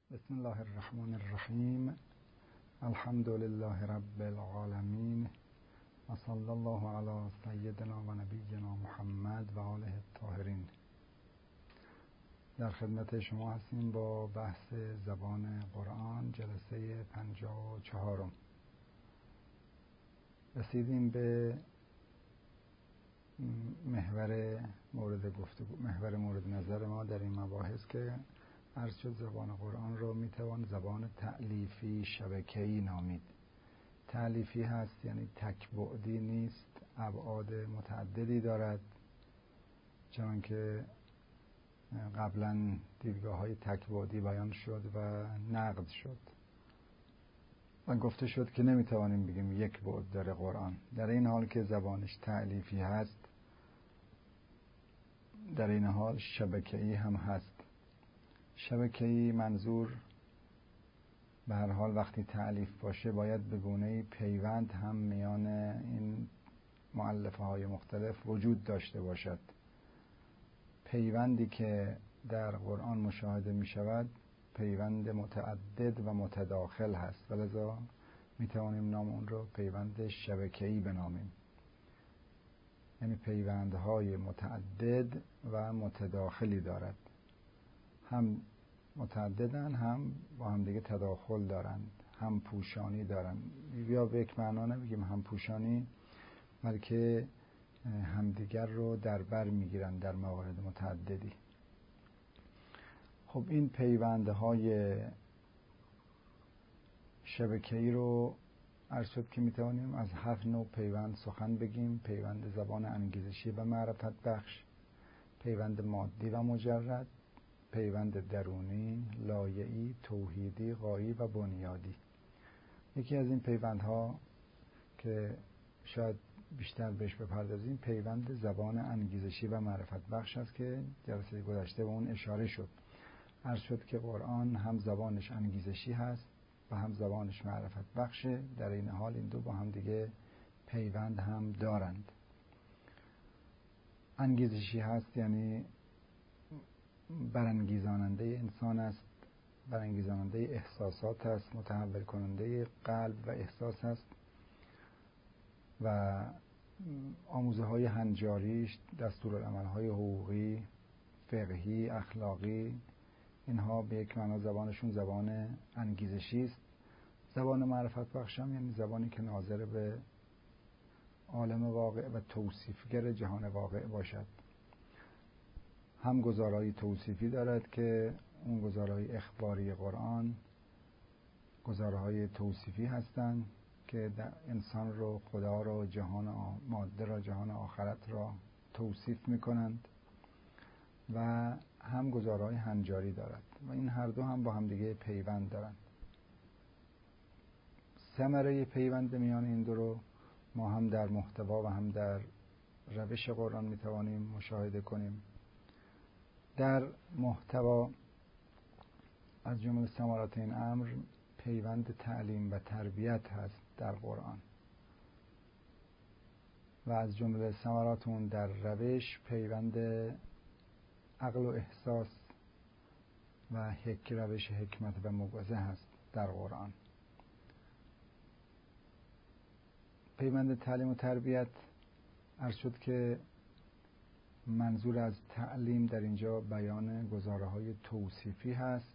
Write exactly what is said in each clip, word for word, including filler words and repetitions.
بسم الله الرحمن الرحیم. الحمد لله رب العالمین و صلی الله علی سیدنا و نبینا محمد و آله الطاهرین. در خدمت شما هستیم با بحث زبان قرآن، جلسه پنجاه و چهارم. رسیدیم به محور مورد گفتگو، محور مورد نظر ما در این مباحث که عرض شد زبان قرآن رو میتوان زبان تألیفی شبکه‌ای نامید. تألیفی هست یعنی تک بعدی نیست، ابعاد متعددی دارد، چون که قبلا دیدگاه های تک بعدی بیان شد و نقد شد و گفته شد که نمیتوانیم بگیم یک بعد داره قرآن. در این حال که زبانش تألیفی هست، در این حال شبکه‌ای هم هست. شبکه‌ای منظور به هر حال وقتی تألیف باشه باید به گونه‌ای پیوند هم میان این مؤلفه های مختلف وجود داشته باشد. پیوندی که در قرآن مشاهده می شود پیوند متعدد و متداخل هست، ولذا می توانیم نام اون رو پیوند شبکه‌ای بنامیم، یعنی پیوندهای متعدد و متداخلی دارد. هم متعددن، هم با هم دیگه تداخل دارند، هم پوشانی دارند. یا به یک معنا نمیگیم هم پوشانی، بلکه همدیگر رو در بر میگیرند در موارد متعددی. خب این پیوندهای شبکه‌ای رو عرض شد که میتوانیم از هفت نوع پیوند سخن بگیم: پیوند زبان انگیزشی و معرفت بخش، پیوند مادی و مجرد، پیوند درونی، لایعی، توحیدی، غایی و بنیادی. یکی از این پیوندها که شاید بیشتر بهش بپردازیم پیوند زبان انگیزشی و معرفت بخش است که جلسه گذشته به اون اشاره شد. عرض شد که قرآن هم زبانش انگیزشی هست و هم زبانش معرفت بخشه. در این حال این دو با هم دیگه پیوند هم دارند. انگیزشی هست یعنی برانگیزاننده انسان است، برانگیزاننده احساسات است، متحول کننده قلب و احساس است و آموزه های هنجاریش، دستورالعمل های حقوقی، فقهی، اخلاقی، اینها به یک معنا زبانشون زبان انگیزشی است. زبان معرفت بخش هم یعنی زبانی که ناظر به عالم واقع و توصیفگر جهان واقع باشد. هم گزارهای توصیفی دارد که اون گزارهای اخباری قرآن گزارهای توصیفی هستند که انسان رو، خدا رو، جهان ماده را، جهان آخرت را توصیف میکنند، و هم گزارهای هنجاری دارد و این هر دو هم با هم دیگه پیوند دارند. ثمره پیوند میان این دو رو ما هم در محتوا و هم در روش قرآن میتوانیم مشاهده کنیم. در محتوا از جمله ثمرات این امر پیوند تعلیم و تربیت هست در قرآن، و از جمله ثمرات اون در روش پیوند عقل و احساس و حک روش حکمت و موعظه هست در قرآن. پیوند تعلیم و تربیت عرض شد که منظور از تعلیم در اینجا بیان گزاره‌های توصیفی هست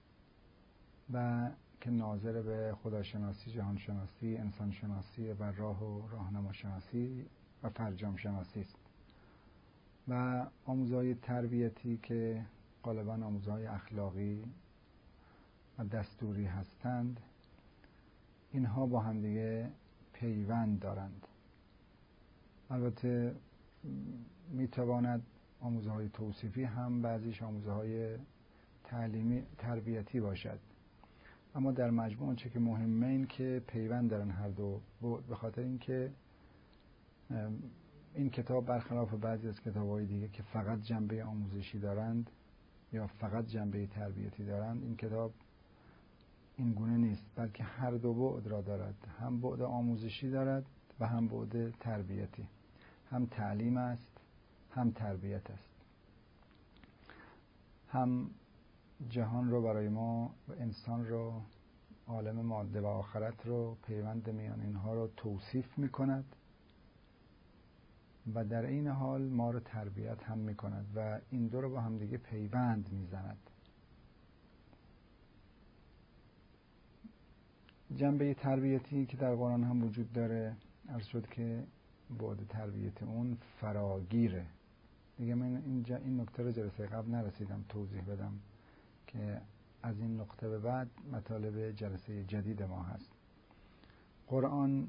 و که ناظر به خداشناسی، جهانشناسی، انسانشناسی و راه و راهنماشناسی و فرجام شناسی است. و آموزهای تربیتی که غالباً آموزهای اخلاقی و دستوری هستند، اینها با هم دیگه پیوند دارند. البته میتواند آموزهای توصیفی هم بعضیش آموزهای تعلیمی تربیتی باشد، اما در مجموع چه که مهمه این که پیوند دارن هر دو، به خاطر اینکه این کتاب برخلاف بعضی از کتاب‌های دیگه که فقط جنبه آموزشی دارند یا فقط جنبه تربیتی دارند، این کتاب این گونه نیست، بلکه هر دو بعد را دارد. هم بعد آموزشی دارد و هم بعد تربیتی. هم تعلیم است، هم تربیت است. هم جهان رو برای ما و انسان رو، عالم ماده و آخرت رو، پیوند میان اینها رو توصیف میکند و در این حال ما رو تربیت هم میکند و این دو رو با هم دیگه پیوند میزند. جنبه تربیتی که در قرآن هم وجود داره، عرض شد که بعد تربیت اون فراگیره. دیگه من اینجا این نکته رو جلسه قبل نرسیدم توضیح بدم که از این نقطه به بعد مطالب جلسه جدید ما هست. قرآن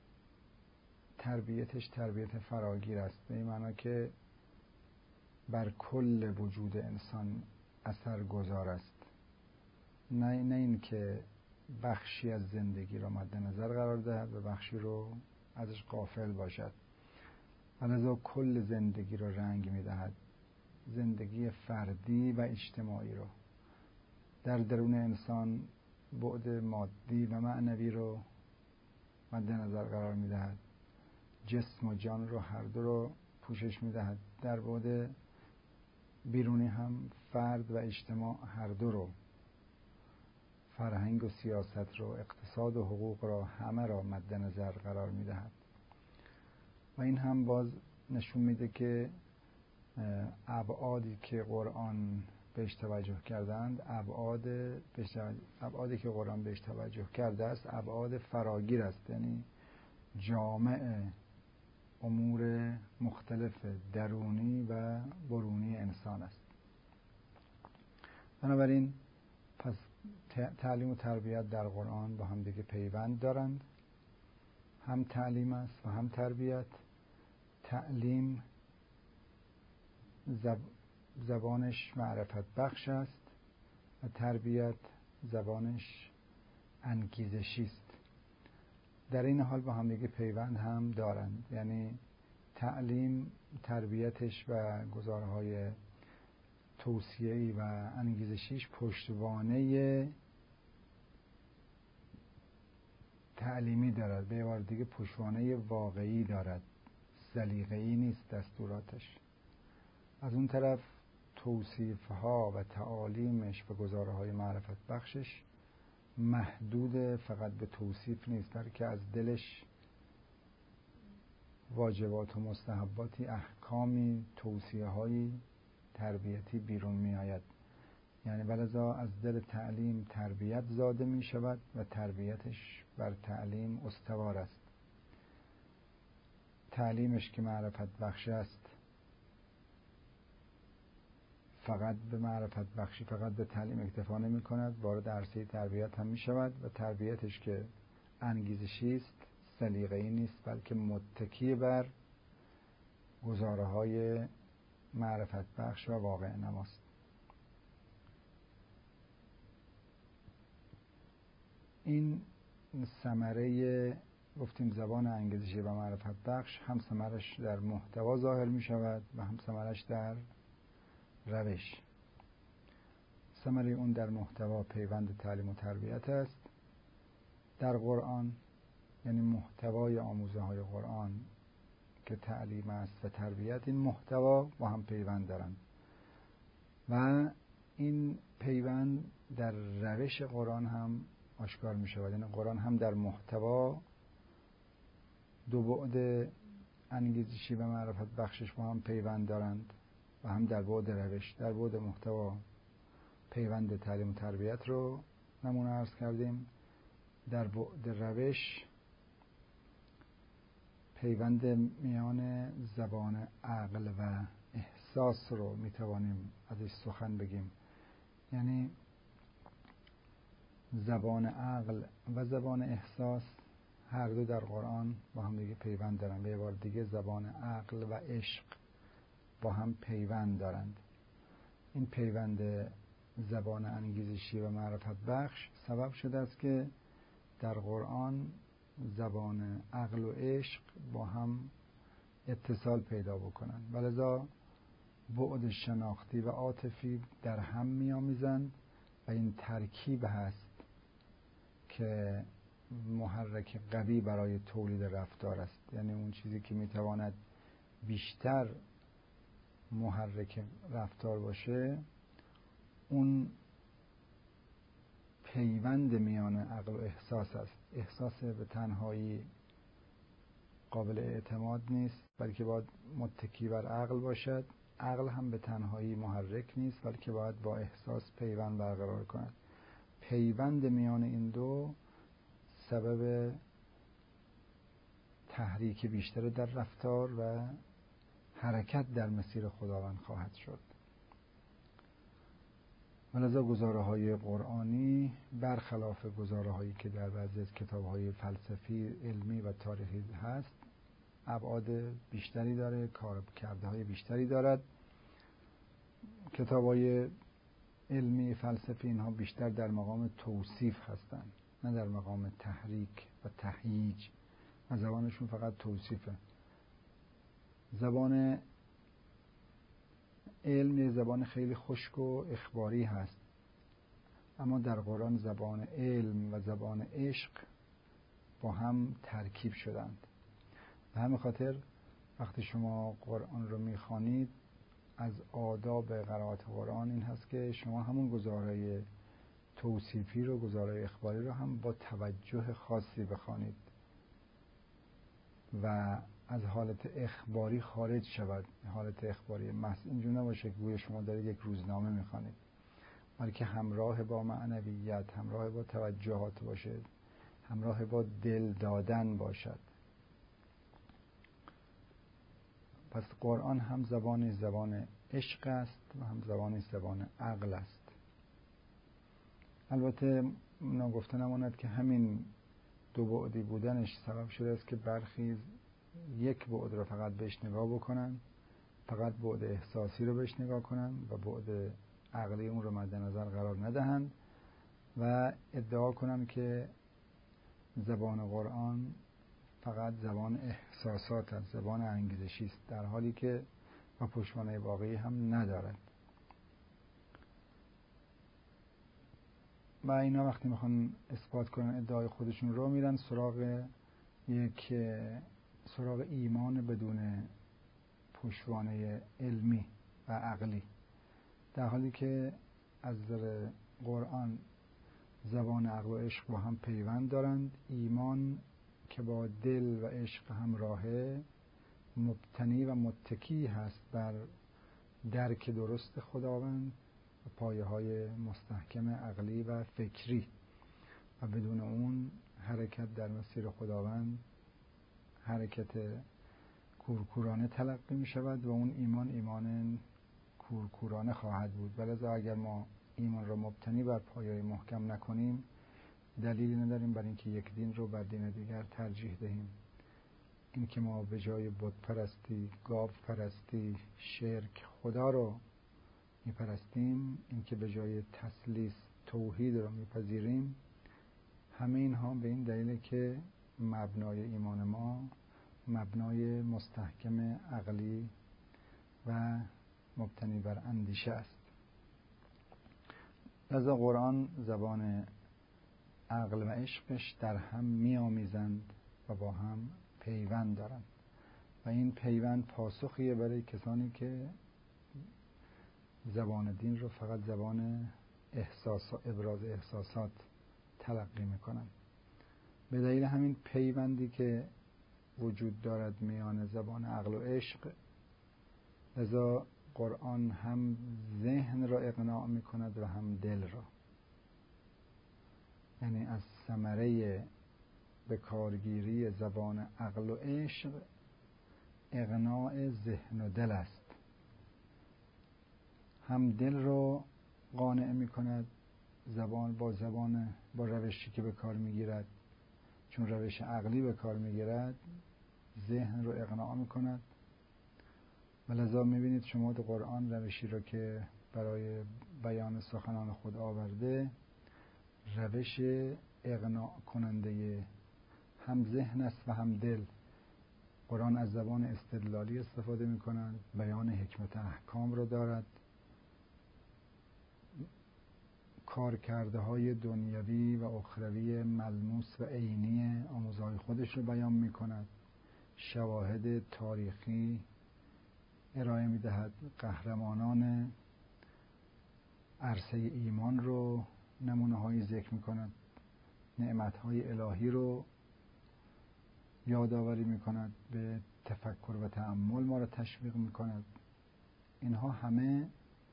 تربیتش تربیت فراگیر است، به این معنی که بر کل وجود انسان اثر گذار است، نه نه این که بخشی از زندگی را مد نظر قرار دهد و بخشی رو ازش غافل باشد، ولذا کل زندگی را رنگ می‌دهد، زندگی فردی و اجتماعی رو. در درون انسان بعد مادی و معنوی رو مد نظر قرار می‌دهد، جسم و جان رو هر دو رو پوشش می‌دهد. در بعد بیرونی هم فرد و اجتماع هر دو رو، فرهنگ و سیاست رو، اقتصاد و حقوق رو، همه را مد نظر قرار می‌دهد. و این هم باز نشون میده که ابعادی که قرآن بهش توجه کردند، ابعاد ابعادی که قرآن بهش توجه کرده است ابعاد فراگیر است، یعنی جامع امور مختلف درونی و برونی انسان است. بنابراین پس تعلیم و تربیت در قرآن با هم دیگه پیوند دارند، هم تعلیم است و هم تربیت. تعلیم زب... زبانش معرفت بخش است و تربیت زبانش انگیزشی است. در این حال با هم دیگه پیوند هم دارند، یعنی تعلیم تربیتش و گزارهای توصیه‌ای و انگیزشیش پشتوانه تعلیمی دارد، به عبارت دیگه پشتوانه واقعی دارد، سلیقه‌ای نیست دستوراتش. از اون طرف توصیف‌ها و تعالیمش و گزارهای معرفت بخشش محدود فقط به توصیف نیست، بلکه از دلش واجبات و مستحباتی، احکامی، توصیه‌هایی تربیتی بیرون می آید. یعنی ولذا از دل تعلیم تربیت زاده می شود و تربیتش بر تعلیم استوار است. تعلیمش که معرفت بخش است فقط به معرفت بخشی، فقط به تعلیم اکتفا نمی کند، وارد عرصه تربیت هم می شود و تربیتش که انگیزشی است، سلیقه‌ای نیست، بلکه متکی بر گزاره‌های معرفت بخش و واقع نماست. این ثمره گفتیم زبان انگیزشی و معرفت بخش، هم ثمرش در محتوا ظاهر می شود و هم ثمرش در روش. ثمره اون در محتوا پیوند تعلیم و تربیت است در قرآن، یعنی محتوای آموزه های قرآن که تعلیم است و تربیت، این محتوا با هم پیوند دارند و این پیوند در روش قرآن هم آشکار می شود. یعنی قرآن هم در محتوا دو بعد انگیزشی و معرفت بخشش با هم پیوند دارند و هم در بعد روش. در بعد محتوا پیوند تعلیم و تربیت رو نمونه عرض کردیم، در بعد روش پیوند میان زبان عقل و احساس رو میتوانیم ازش سخن بگیم. یعنی زبان عقل و زبان احساس هر دو در قرآن با هم دیگه پیوند دارند. به عبارت دیگه زبان عقل و عشق با هم پیوند دارند. این پیوند زبان انگیزشی و معرفت بخش سبب شده است که در قرآن زبان عقل و عشق با هم اتصال پیدا بکنند، ولذا بعد شناختی و عاطفی در هم می‌آمیزند و این ترکیب هست که محرک قوی برای تولید رفتار است. یعنی اون چیزی که میتواند بیشتر محرک رفتار باشه، اون پیوند میان عقل و احساس است. احساس به تنهایی قابل اعتماد نیست، بلکه باید متکی بر عقل باشد. عقل هم به تنهایی محرک نیست، بلکه باید با احساس پیوند برقرار کند. پیوند میان این دو سبب تحریک بیشتر در رفتار و حرکت در مسیر خداوند خواهد شد. ولذا گزاره‌های قرآنی برخلاف گزاره‌هایی که در بعضی از کتاب‌های فلسفی، علمی و تاریخی هست، ابعاد بیشتری داره، کارکردهای بیشتری دارد. کتاب‌های علمی فلسفی اینها بیشتر در مقام توصیف هستند، نه در مقام تحریک و تهییج، و زبانشون فقط توصیفه. زبان علم یه زبان خیلی خشک و اخباری هست، اما در قرآن زبان علم و زبان عشق با هم ترکیب شدند. به همین خاطر وقتی شما قرآن رو میخوانید، از آداب قرائت قرآن این هست که شما همون گزارهای توصیفی رو، گزارهای اخباری رو هم با توجه خاصی بخوانید و از حالت اخباری خارج شود. حالت اخباری محض اینجور نباشه که گویا شما دارید یک روزنامه میخوانید، بلکه همراه با معنویت، همراه با توجهات باشه، همراه با دل دادن باشد. پس قرآن هم زبانی زبان عشق است و هم زبانی زبان عقل است. البته نگفته نماند که همین دو بعدی بودنش سبب شده است که برخی یک بعد رو فقط بهش نگاه بکنن، فقط بعد احساسی رو بهش نگاه کنن و بعد عقلی اون رو مد نظر قرار ندهند و ادعا کنن که زبان قرآن فقط زبان احساسات است، زبان انگیزشی است، در حالی که و پشتوانه واقعی هم ندارد. و اینا وقتی میخوان اثبات کنن ادعای خودشون رو، میرن سراغ یک سراغ ایمان بدون پشتوانه علمی و عقلی، در حالی که از نظر قرآن زبان عقل و عشق با هم پیوند دارند. ایمان که با دل و عشق همراهه، مبتنی و متکی هست بر درک درست خداوند و پایه های مستحکم عقلی و فکری، و بدون اون حرکت در مسیر خداوند حرکت کورکورانه تلقی می شود و اون ایمان ایمان کورکورانه خواهد بود. ولذا اگر ما ایمان را مبتنی بر پایه‌های محکم نکنیم، دلیلی نداریم برای اینکه یک دین رو بر دین دیگر ترجیح دهیم. این که ما به جای بت پرستی، گاو پرستی، شرک خدا رو میپرستیم، این که به جای تثلیث توحید رو میپذیریم، همه اینها به این دلیله که مبنای ایمان ما مبنای مستحکم عقلی و مبتنی بر اندیشه است. لذا قرآن زبان عقل و عشقش در هم میآمیزند و با هم پیوند دارند و این پیوند پاسخیه برای کسانی که زبان دین رو فقط زبان احساس، ابراز احساسات تلقی میکنن. به دلیل همین پیوندی که وجود دارد میان زبان عقل و عشق، لذا قرآن هم ذهن را اقناع میکند و هم دل را. یعنی از ثمره به کارگیری زبان عقل و عشق اقناع ذهن و دل است. هم دل رو قانع میکند زبان با زبان با روشی که به کار میگیرد، چون روش عقلی به کار میگیرد ذهن رو اقناع میکند. و لذا میبینید شما در قرآن روشی رو که برای بیان سخنان خود آورده، روش اقناع کننده هم ذهن است و هم دل. قرآن از زبان استدلالی استفاده میکنند، بیان حکمت احکام رو دارد، کارکرده های دنیوی و اخروی ملموس و عینی آموزهای خودش رو بیان میکند، شواهد تاریخی ارائه میدهد، قهرمانان عرصه ایمان رو نمونه هایی ذکر میکند، نعمت های الهی رو یادآوری میکند، به تفکر و تأمل ما رو تشویق میکند. اینها همه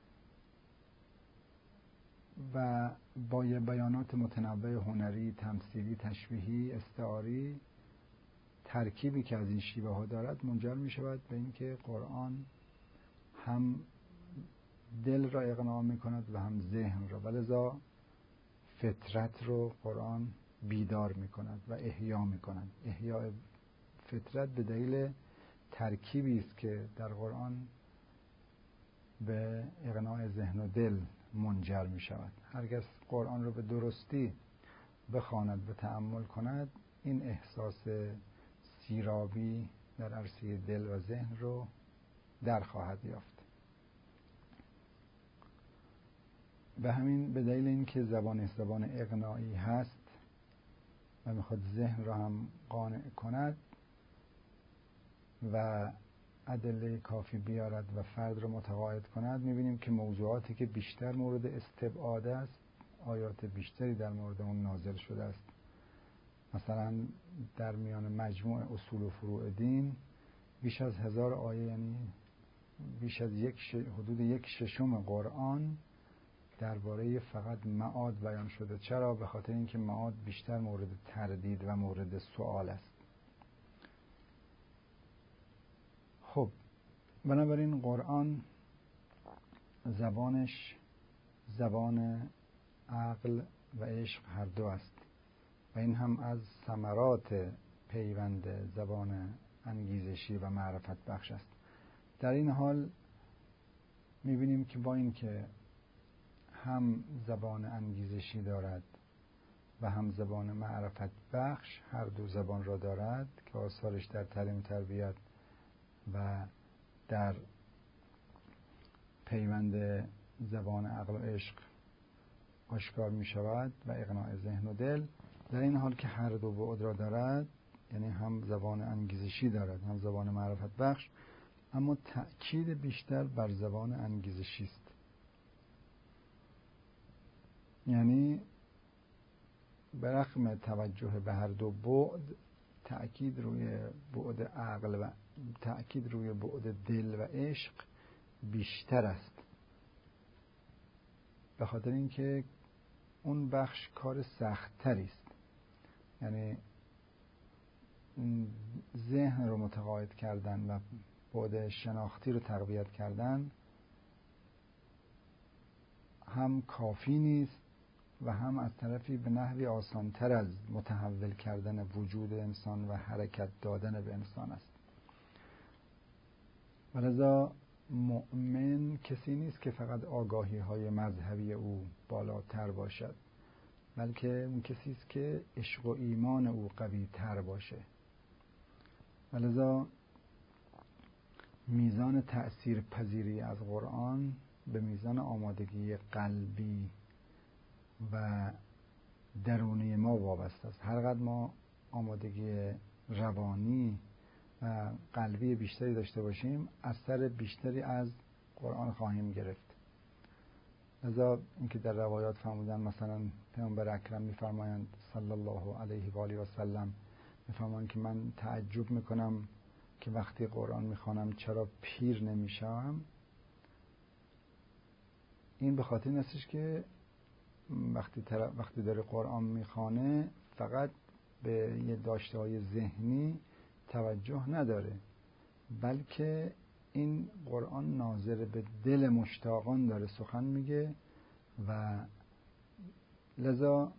و با یه بیانات متنوع هنری، تمثیلی، تشبیهی، استعاری، ترکیبی که از این شیوه ها دارد منجر می شود به اینکه قرآن هم دل را اقناع می کند و هم ذهن را، ولذا فطرت رو قرآن بیدار می کند و احیا می کند. احیاء فطرت به دلیل ترکیبی است که در قرآن به اقناع ذهن و دل منجر می شود. هر کس قرآن رو به درستی بخواند و تأمل کند، این احساس سیرابی در عرصه دل و ذهن رو در خواهد یافت. به همین به دلیل اینکه زبان زبان اقناعی هست و میخواد ذهن رو هم قانع کند و ادله کافی بیارد و فرد رو متقاعد کند، میبینیم که موضوعاتی که بیشتر مورد استبعاد است، آیات بیشتری در مورد اون نازل شده است. مثلا در میان مجموع اصول و فروع دین بیش از هزار آیه، یعنی بیش از یک ش... حدود یک ششم قرآن درباره فقط معاد بیان شده. چرا؟ به خاطر اینکه معاد بیشتر مورد تردید و مورد سوال است. خب بنابراین قرآن زبانش زبان عقل و عشق هر دو است و این هم از ثمرات پیوند زبان انگیزشی و معرفت بخش است. در این حال می‌بینیم که با این که هم زبان انگیزشی دارد و هم زبان معرفت بخش، هر دو زبان را دارد که آثارش در تعلیم و تربیت و در پیوند زبان عقل و عشق آشکار می شود و اقناع ذهن و دل. در این حال که هر دو بعد را دارد، یعنی هم زبان انگیزشی دارد هم زبان معرفت بخش، اما تأکید بیشتر بر زبان انگیزشی است. یعنی برغم توجه به هر دو بعد، تأکید روی بعد عقل و تأکید روی بعد دل و عشق بیشتر است، به خاطر اینکه اون بخش کار سخت‌تری است. یعنی ذهن رو متقاعد کردن و بعد شناختی رو تقویت کردن هم کافی نیست و هم از طرفی به نحوی آسانتر از متحول کردن وجود انسان و حرکت دادن به انسان است. ولذا مؤمن کسی نیست که فقط آگاهی های مذهبی او بالاتر باشد، بلکه اون کسی است که عشق و ایمان او قوی تر باشه. ولذا میزان تأثیر پذیری از قرآن به میزان آمادگی قلبی و درونی ما وابسته است. هر قدر ما آمادگی روانی و قلبی بیشتری داشته باشیم، اثر بیشتری از قرآن خواهیم گرفت. لذا اینکه در روایات فرمودن، مثلا پیامبر اکرم میفرمایند صلی الله علیه و آله و سلم، میفرمایند که من تعجب میکنم که وقتی قرآن میخوانم چرا پیر نمیشم. این به خاطر این استش که وقتی وقتی داره قرآن میخوانه فقط به یه داشته‌های ذهنی توجه نداره، بلکه این قرآن ناظر به دل مشتاقان داره سخن میگه و لذا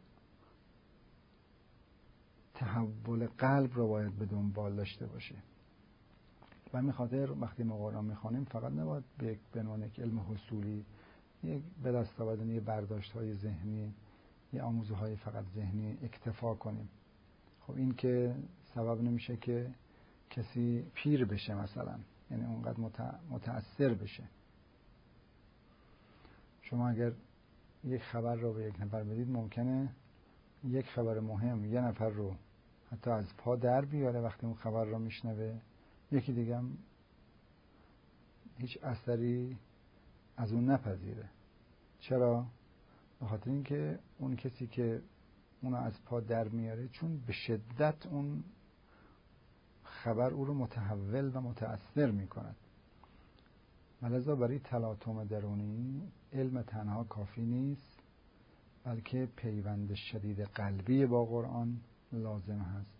تحول قلب رو باید به دنبال داشته باشه. و همین خاطر وقتی ما قرآن میخوانیم فقط نباید به به عنوان یک علم حصولی، یک به دست آوردن یه برداشت‌های ذهنی، یه آموزه‌های فقط ذهنی اکتفا کنیم. خب این که سبب نمیشه که کسی پیر بشه مثلا، یعنی اونقدر متأثر بشه. شما اگر یک خبر رو به یک نفر بدید، ممکنه یک خبر مهم یه نفر رو حتی از پا در بیاره وقتی اون خبر رو میشنوه، یکی دیگه هم هیچ اثری از اون نپذیره. چرا؟ به خاطر اینکه اون کسی که اونو از پا در میاره، چون به شدت اون خبر او رو متحول و متأثر میکند. لذا برای تلاطم درونی علم تنها کافی نیست، بلکه پیوند شدید قلبی با قرآن لازم هست.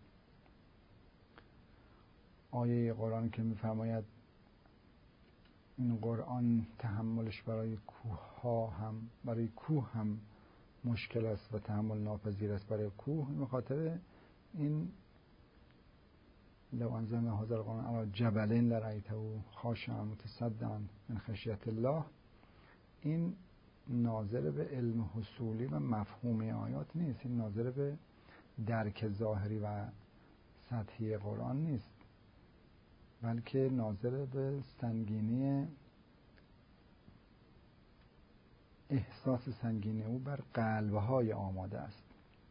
آیه قرآن که میفرماید این قرآن تحملش برای کوه ها هم برای کوه هم مشکل است و تحمل ناپذیر است برای کوه، به خاطر این لو انزلنا هذا القرآن علی جبل لرأیته خاشعا متصدعا من خشیة الله، این ناظر به علم حصولی و مفهومی آیات نیست، این ناظر به درک ظاهری و سطحی قرآن نیست، بلکه ناظر به سنگینی احساس سنگینی او بر قلب‌های آماده است.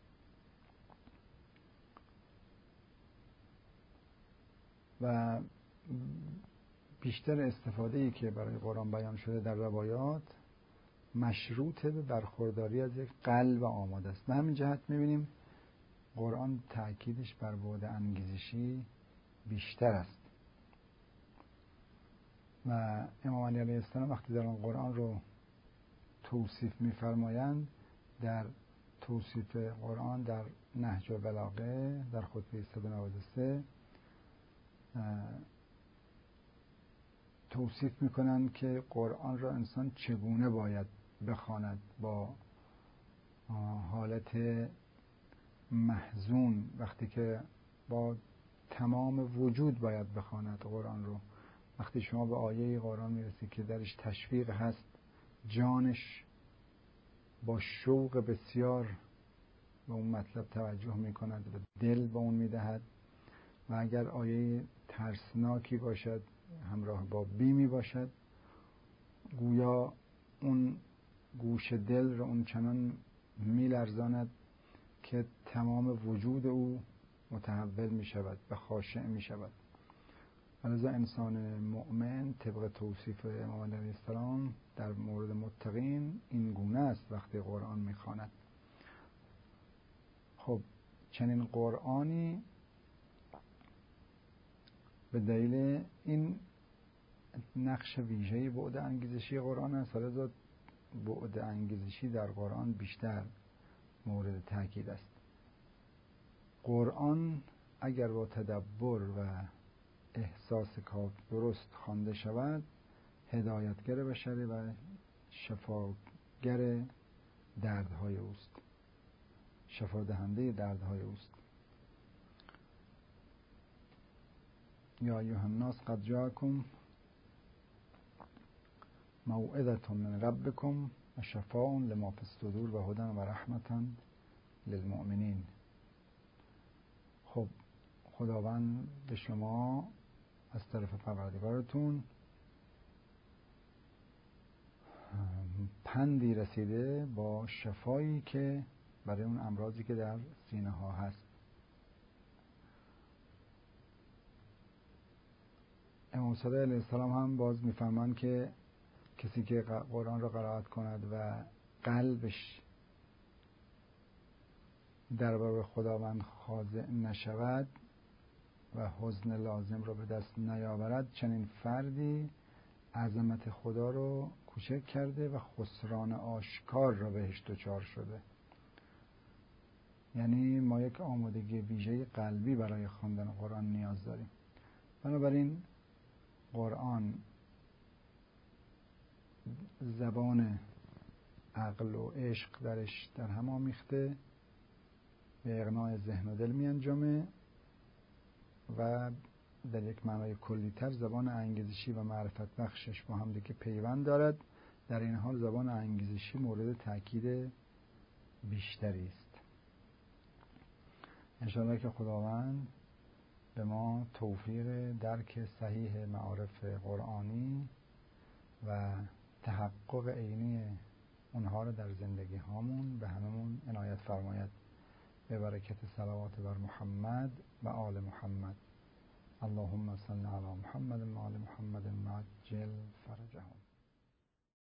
و بیشتر استفاده‌ای که برای قرآن بیان شده در روایات مشروط به برخورداری از یک قلب آماده است. به همین جهت می‌بینیم قرآن تأکیدش بر بعد انگیزشی بیشتر است. و امام علی علیه السلام وقتی در آن قرآن رو توصیف می‌فرمایند، در توصیف قرآن در نهج البلاغه در خطبه صد و نود و سه توصیف میکنند که قرآن را انسان چگونه باید بخواند، با حالت محزون، وقتی که با تمام وجود باید بخواند قرآن رو. وقتی شما به آیه قرآن میرسید که درش تشویق هست، جانش با شوق بسیار به اون مطلب توجه میکند و دل به اون میدهد، و اگر آیه ترسناکی باشد همراه با بیمی باشد، گویا اون گوش دل را اون چنان میلرزاند که تمام وجود او متحول می شود و خاشع می شود. لذا انسان مؤمن طبق توصیف امام علیه السلام در مورد متقین این گونه است وقتی قرآن می خواند. خب چنین قرآنی به دلیل این نقش ویژه‌ای بعد انگیزشی قرآن است، لذا بعد انگیزشی در قرآن بیشتر مورد تاکید است. قرآن اگر با تدبر و احساس کاف درست خوانده شود، هدایتگر بشری و شفاگر دردهای اوست، شفا دهنده دردهای اوست. یا ایها الناس قد جاءکم موعظة من ربکم و شفاء لما فی الصدور و هدی و رحمة للمؤمنین. خب خداوند به شما از طرف پروردگارتون پندی رسیده با شفایی که برای اون امراضی که در سینه ها هست. امام صادق علیه السلام هم باز میفرمان که کسی که قرآن را قرائت کند و قلبش در برابر خداوند خاضع نشود و حزن لازم را به دست نیاورد، چنین فردی عظمت خدا رو کوچک کرده و خسران آشکار را بهش دچار شده. یعنی ما یک آمادگی ویژه قلبی برای خواندن قرآن نیاز داریم. بنابراین قرآن زبان عقل و عشق درش در هم آمیخته، به اقناع ذهن و دل می انجامه و در یک معنای کلی‌تر زبان انگیزشی و معرفت بخشش با هم دیگه پیوند دارد. در این حال زبان انگیزشی مورد تاکید بیشتری است. انشاءالله که خداوند به ما توفیق درک صحیح معارف قرآنی و تحقق عینی اونها رو در زندگی هامون به هممون عنایت فرماید. به برکت صلوات بر محمد و آل محمد. اللهم صل علی محمد و آل محمد عجل فرجهم.